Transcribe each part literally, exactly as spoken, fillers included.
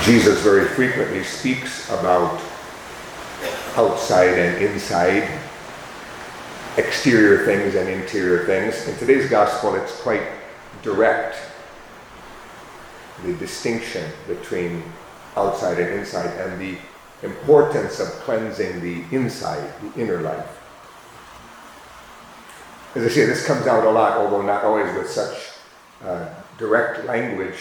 Jesus very frequently speaks about outside and inside, exterior things and interior things. In today's gospel, it's quite direct, the distinction between outside and inside, and the importance of cleansing the inside, the inner life. As I say, this comes out a lot, although not always with such uh, direct language.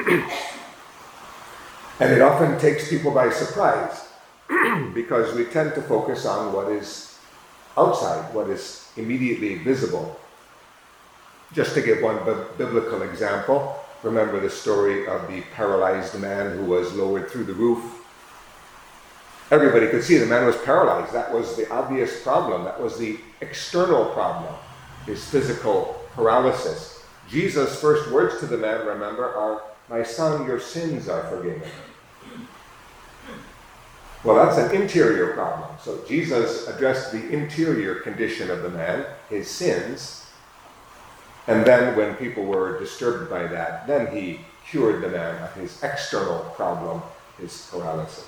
And it often takes people by surprise because we tend to focus on what is outside, what is immediately visible. Just to give one b- biblical example, remember the story of the paralyzed man who was lowered through the roof. Everybody could see the man was paralyzed. That was the obvious problem. That was the external problem, his physical paralysis. Jesus' first words to the man, remember, are, "My son, your sins are forgiven." Well, that's an interior problem. So Jesus addressed the interior condition of the man, his sins, and then when people were disturbed by that, then he cured the man of his external problem, his paralysis.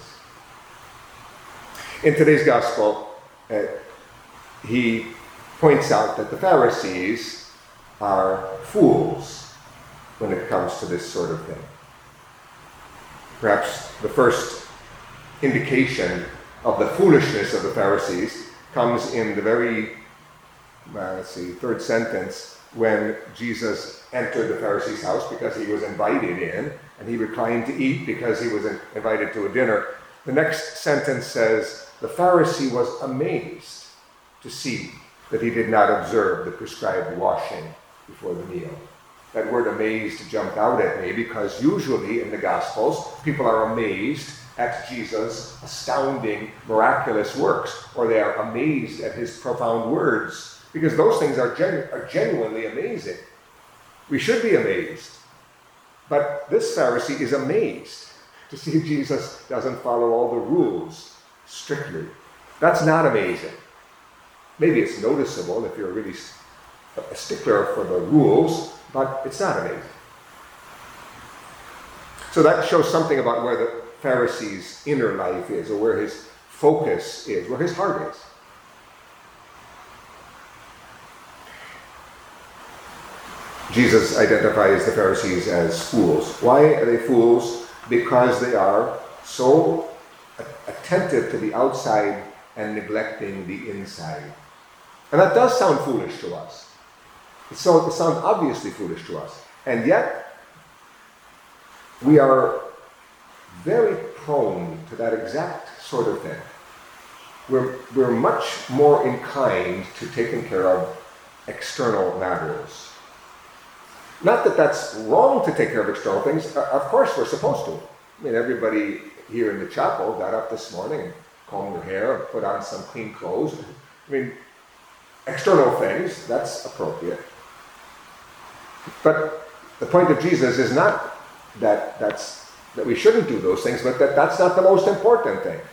In today's gospel, uh, he points out that the Pharisees are fools when it comes to this sort of thing. Perhaps the first indication of the foolishness of the Pharisees comes in the very, uh, let's see, third sentence, when Jesus entered the Pharisee's house because he was invited in, and he reclined to eat because he was invited to a dinner. The next sentence says, the Pharisee was amazed to see that he did not observe the prescribed washing before the meal. That word amazed jumped out at me because usually in the Gospels, people are amazed at Jesus' astounding, miraculous works, or they are amazed at his profound words, because those things are, genu- are genuinely amazing. We should be amazed. But this Pharisee is amazed to see Jesus doesn't follow all the rules strictly. That's not amazing. Maybe it's noticeable if you're really a stickler for the rules, but it's not amazing. So that shows something about where the Pharisee's inner life is, or where his focus is, where his heart is. Jesus identifies the Pharisees as fools. Why are they fools? Because they are so attentive to the outside and neglecting the inside. And that does sound foolish to us. It, so, it sounds obviously foolish to us. And yet, we are very prone to that exact sort of thing. We're, we're much more inclined to taking care of external matters. Not that that's wrong to take care of external things. Of course we're supposed to. I mean, everybody here in the chapel got up this morning and combed their hair and put on some clean clothes. I mean, external things, that's appropriate. But the point of Jesus is not that that's that we shouldn't do those things, but that that's not the most important thing.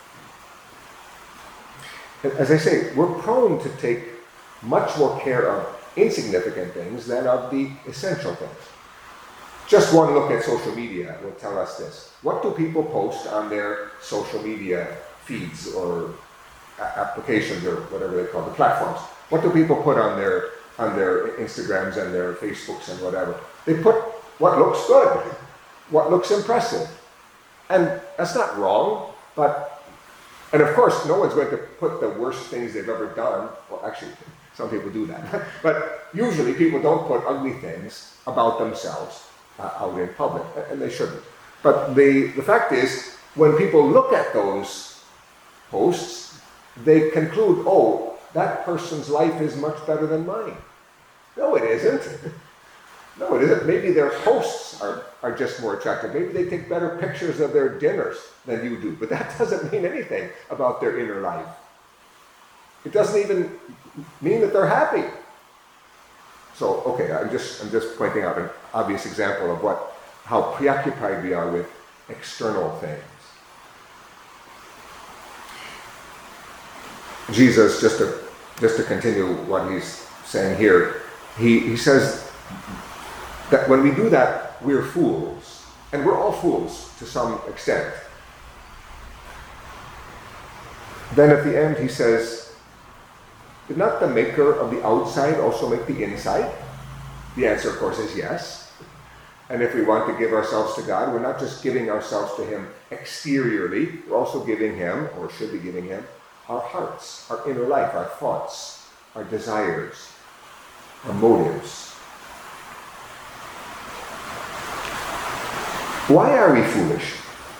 As I say, we're prone to take much more care of insignificant things than of the essential things. Just one look at social media will tell us this. What do people post on their social media feeds or applications or whatever they call the platforms? What do people put on their on their Instagrams and their Facebooks and whatever? They put what looks good, what looks impressive. And that's not wrong, but, and of course, no one's going to put the worst things they've ever done. Well, actually, some people do that. But usually people don't put ugly things about themselves uh, out in public, and they shouldn't. But the, the fact is, when people look at those posts, they conclude, oh, that person's life is much better than mine. No, it isn't. No, it isn't. Maybe their posts are, are just more attractive. Maybe they take better pictures of their dinners than you do. But that doesn't mean anything about their inner life. It doesn't even mean that they're happy. So, okay, I'm just I'm just pointing out an obvious example of what how preoccupied we are with external things. Jesus, just to just to continue what he's saying here, he, he says that when we do that, we're fools. And we're all fools to some extent. Then at the end he says, did not the maker of the outside also make the inside? The answer, of course, is yes. And if we want to give ourselves to God, we're not just giving ourselves to him exteriorly, we're also giving him, or should be giving him, our hearts, our inner life, our thoughts, our desires, our motives. Why are we foolish?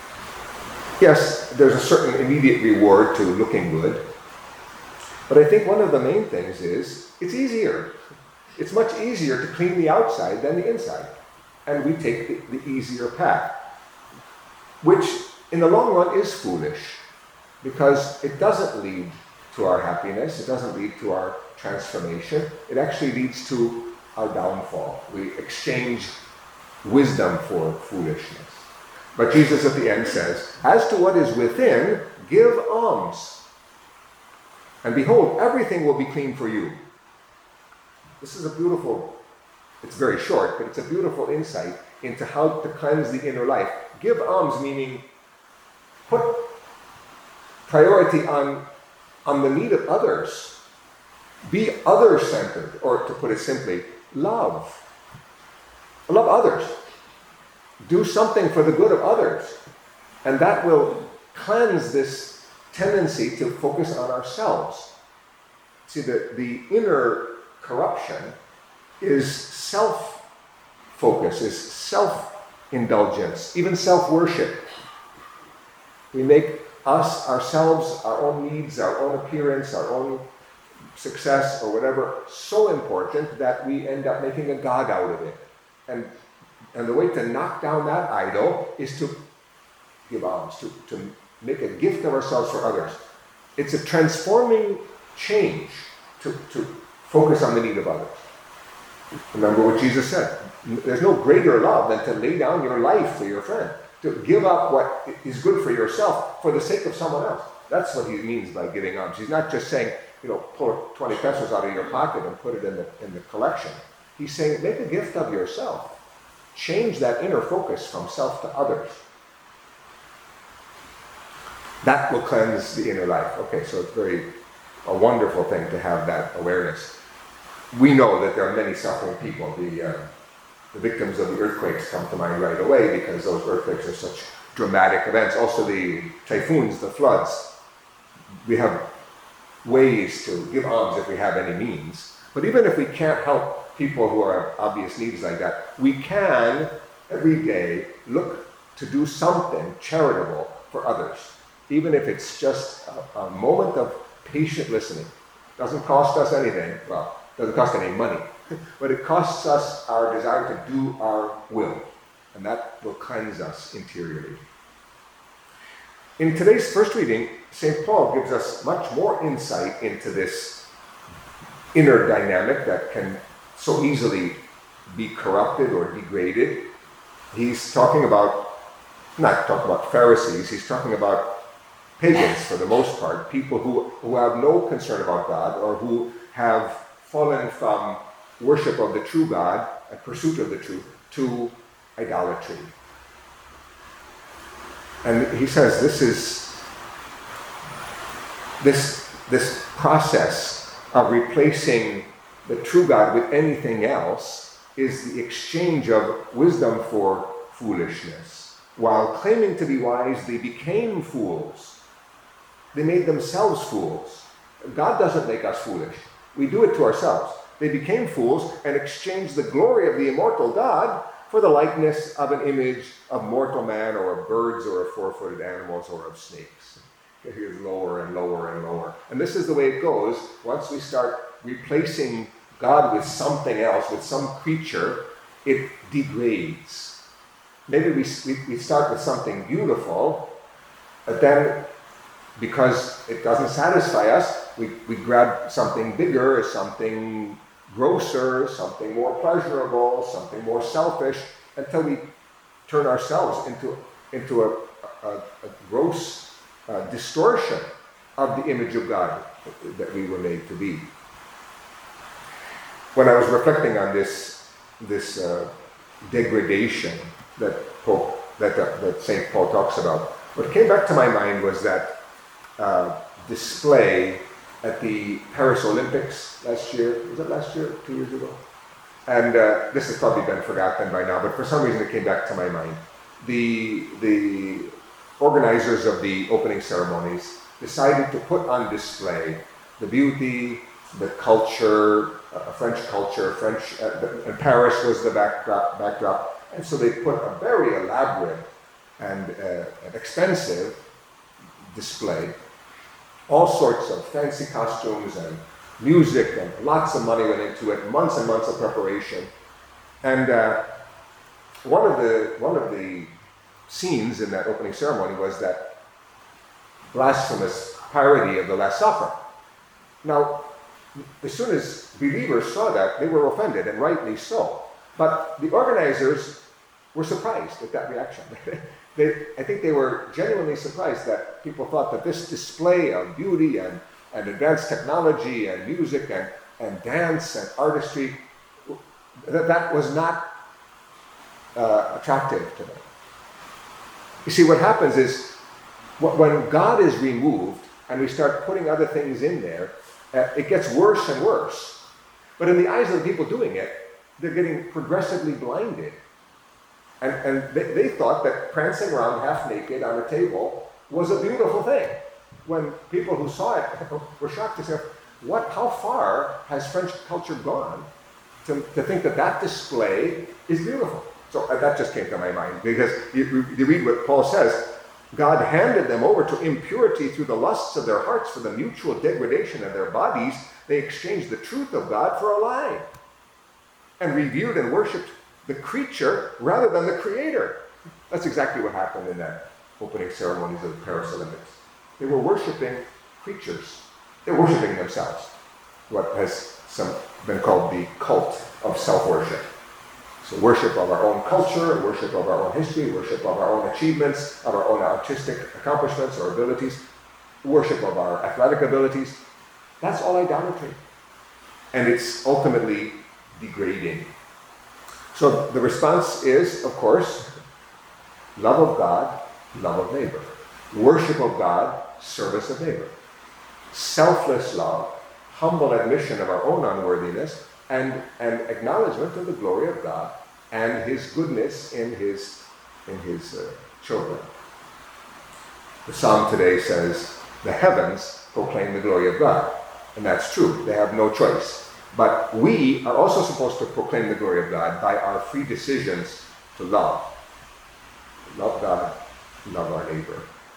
Yes, there's a certain immediate reward to looking good, but I think one of the main things is it's easier. It's much easier to clean the outside than the inside, and we take the, the easier path, which in the long run is foolish, because it doesn't lead to our happiness, it doesn't lead to our transformation, it actually leads to our downfall. We exchange wisdom for foolishness. But Jesus at the end says, as to what is within, give alms. And behold, everything will be clean for you. This is a beautiful, it's very short, but it's a beautiful insight into how to cleanse the inner life. Give alms meaning put priority on, on the need of others. Be other-centered, or to put it simply, love. Love others. Do something for the good of others. And that will cleanse this tendency to focus on ourselves. See, the, the inner corruption is self-focus, is self-indulgence, even self-worship. We make us, ourselves, our own needs, our own appearance, our own success, or whatever, so important that we end up making a god out of it. And And the way to knock down that idol is to give alms, to, to make a gift of ourselves for others. It's a transforming change to, to focus on the need of others. Remember what Jesus said. There's no greater love than to lay down your life for your friend. To give up what is good for yourself for the sake of someone else. That's what he means by giving alms. He's not just saying, you know, pull twenty pesos out of your pocket and put it in the, in the collection. He's saying, make a gift of yourself. Change that inner focus from self to others. That will cleanse the inner life. Okay, so it's very a wonderful thing to have that awareness. We know that there are many suffering people. The, uh, the victims of the earthquakes come to mind right away because those earthquakes are such dramatic events. Also the typhoons, the floods. We have ways to give alms if we have any means. But even if we can't help people who are obvious needs like that, we can every day look to do something charitable for others, even if it's just a, a moment of patient listening. Doesn't cost us anything. Well, doesn't cost any money, but it costs us our desire to do our will, and that will cleanse us interiorly. In today's first reading, Saint Paul gives us much more insight into this inner dynamic that can so easily be corrupted or degraded. He's talking about, not talking about Pharisees, he's talking about pagans for the most part, people who, who have no concern about God or who have fallen from worship of the true God and pursuit of the truth to idolatry. And he says this is, this, this process of replacing the true God with anything else is the exchange of wisdom for foolishness. While claiming to be wise, they became fools. They made themselves fools. God doesn't make us foolish. We do it to ourselves. They became fools and exchanged the glory of the immortal God for the likeness of an image of mortal man or of birds or of four-footed animals or of snakes. It is lower and lower and lower. And this is the way it goes. Once we start replacing God with something else, with some creature, it degrades. Maybe we, we start with something beautiful, but then because it doesn't satisfy us, we, we grab something bigger, something grosser, something more pleasurable, something more selfish, until we turn ourselves into, into a, a, a gross uh, distortion of the image of God that we were made to be. When I was reflecting on this, this uh, degradation that Pope that, uh, that Saint Paul talks about. What came back to my mind was that uh, display at the Paris Olympics last year. Was it last year? Two years ago? And uh, this has probably been forgotten by now, but for some reason it came back to my mind. The, the organizers of the opening ceremonies decided to put on display the beauty, the culture, uh, French culture, French, uh, the, and Paris was the backdrop, backdrop, and so they put a very elaborate and uh, an expensive display, all sorts of fancy costumes and music, and lots of money went into it, months and months of preparation. And uh, one of the one of the scenes in that opening ceremony was that blasphemous parody of the Last Supper. Now, as soon as believers saw that, they were offended, and rightly so. But the organizers were surprised at that reaction. they, I think they were genuinely surprised that people thought that this display of beauty and, and advanced technology and music and, and dance and artistry, that that was not uh, attractive to them. You see, what happens is, when God is removed and we start putting other things in there, uh, it gets worse and worse. But in the eyes of the people doing it, they're getting progressively blinded. And, and they, they thought that prancing around half naked on a table was a beautiful thing. When people who saw it were shocked to say, what, how far has French culture gone to, to think that that display is beautiful? So uh, that just came to my mind, because you, you read what Paul says, God handed them over to impurity through the lusts of their hearts for the mutual degradation of their bodies. They exchanged the truth of God for a lie and revered and worshipped the creature rather than the creator. That's exactly what happened in that opening ceremonies of the Paris Olympics. They were worshiping creatures. They were worshiping themselves, what has some, been called the cult of self-worship. So worship of our own culture, worship of our own history, worship of our own achievements, of our own artistic accomplishments or abilities, worship of our athletic abilities. That's all idolatry. And it's ultimately degrading. So the response is, of course, love of God, love of neighbor. Worship of God, service of neighbor. Selfless love, humble admission of our own unworthiness, and an acknowledgement of the glory of God and his goodness in his, in his uh, children. The psalm today says, the heavens proclaim the glory of God. And that's true. They have no choice. But we are also supposed to proclaim the glory of God by our free decisions to love. Love God, love our neighbor.